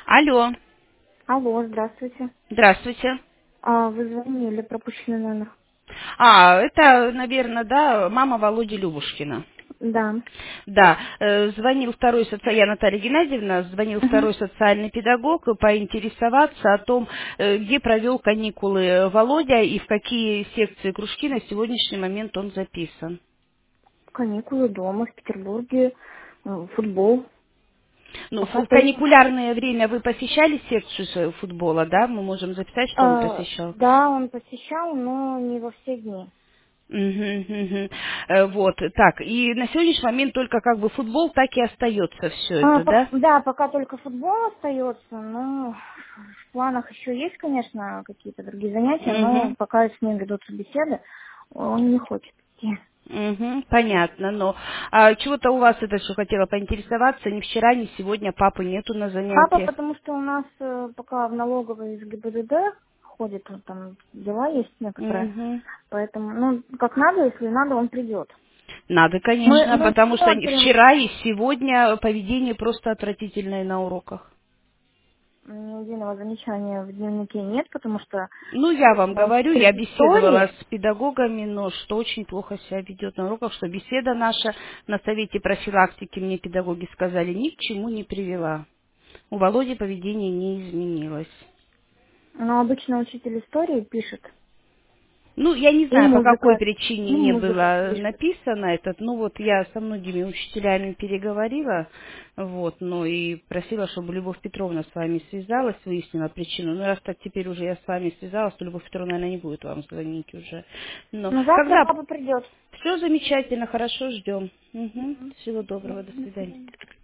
Алло, Алло, здравствуйте. здравствуйте. Вы звонили, пропущенный номер. Это, наверное, да, мама Володи Любушкина. Да. Да, звонил второй я Наталья Геннадьевна, звонил Мгм. второй социальный педагог поинтересоваться о том, где провел каникулы Володя и в какие секции кружки на сегодняшний момент он записан. Каникулы дома в Петербурге, футбол. Ну, Пока в только... каникулярное время вы посещали секцию своего футбола, да? Мы можем записать, что он посещал. Да, он посещал, но не во все дни. Мгм, мгм. Вот, так, и на сегодняшний момент только как бы футбол так и остается все это, да? Да, пока только футбол остается, но в планах еще есть, конечно, какие-то другие занятия, но Угу, пока с ним ведутся беседы, он не хочет идти. угу, понятно, но чего-то у вас это что хотела поинтересоваться, ни вчера, ни сегодня папы нету на Папа, занятиях. потому что у нас пока в налоговой из ГИБДД ходит, там дела есть некоторые. Угу. Поэтому, ну, как надо, если надо, он придет. Надо, Мы, конечно, мы потому что смотрим, вчера и сегодня поведение просто отвратительное на уроках. ни единого замечания в дневнике нет, потому что Ну, я вам на говорю, учитель я беседовала истории, с педагогами, но что очень плохо себя ведет на уроках, что беседа наша на совете профилактики, мне педагоги сказали, ни к чему не привела. У Володи поведение не изменилось. но обычно учитель истории пишет, Ну, я не и знаю, по какой музыка, и причине не музыка было пишет. написано этот. Ну, вот я со многими учителями переговорила, вот, ну, и просила, чтобы Любовь Петровна с вами связалась, выяснила причину. Ну, раз так теперь уже я с вами связалась, то Любовь Петровна, наверное, не будет вам звонить уже. Но Но завтра когда папа придет. все замечательно, хорошо, ждем. Угу. Мгм. Всего Всё, доброго, до до свидания. свидания.